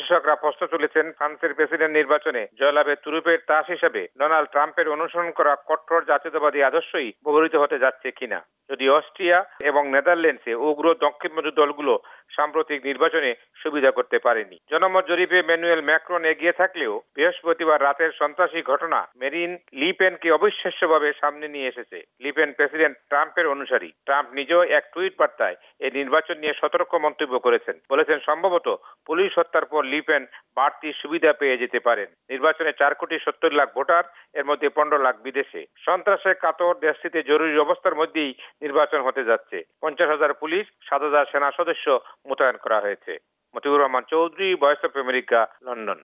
বিশ্লেষকরা প্রশ্ন তুলেছেন, ফ্রান্সের প্রেসিডেন্ট নির্বাচনে জয়লাভের তুরুপের তাস হিসেবে ডোনাল্ড ট্রাম্পের অনুসরণ করা কট্টর জাতীয়তাবাদী আদর্শই ব্যবহৃত হতে যাচ্ছে কিনা। যদি অস্ট্রিয়া এবং নেদারল্যান্ডসে উগ্র দক্ষিণপন্থী দলগুলো সাম্প্রতিক নির্বাচনে সুবিধা করতে পারেনি। জনমত জরিপে ম্যানুয়েল ম্যাক্রন এগিয়ে থাকলেও বৃহস্পতিবার রাতের সন্ত্রাসী ঘটনা মেরিন লি পেনকে অবিশ্বাস্যভাবে সামনে নিয়ে এসেছে। লি পেন প্রেসিডেন্ট ট্রাম্পের অনুসারী। ট্রাম্প নিজেও এক টুইট বার্তায় এই নির্বাচন নিয়ে সতর্ক মন্তব্য করেছেন। বলেছেন, সম্ভবত পুলিশ হত্যার পর লি পেন বাড়তি সুবিধা পেয়ে যেতে পারেন। নির্বাচনে 4,70,00,000 ভোটার, এর মধ্যে 15 লাখ বিদেশে। সন্ত্রাসে কাতর দেশটিতে জরুরি অবস্থার মধ্যেই নির্বাচন হতে যাচ্ছে। 50,000 পুলিশ, 7,000 সেনা সদস্য মোতায়েন করা হয়েছে। Motiur Rahman Chowdhury, voice of America, London.